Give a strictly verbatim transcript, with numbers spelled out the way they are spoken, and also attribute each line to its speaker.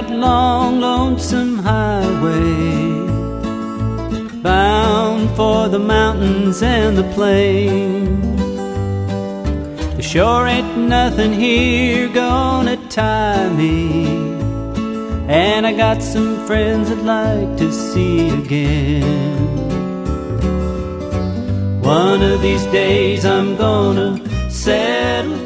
Speaker 1: that long, lonesome highway, bound for the mountains and the plains. There sure ain't nothing here gonna tie me, and I got some friends I'd like to see again. One of these days I'm gonna settle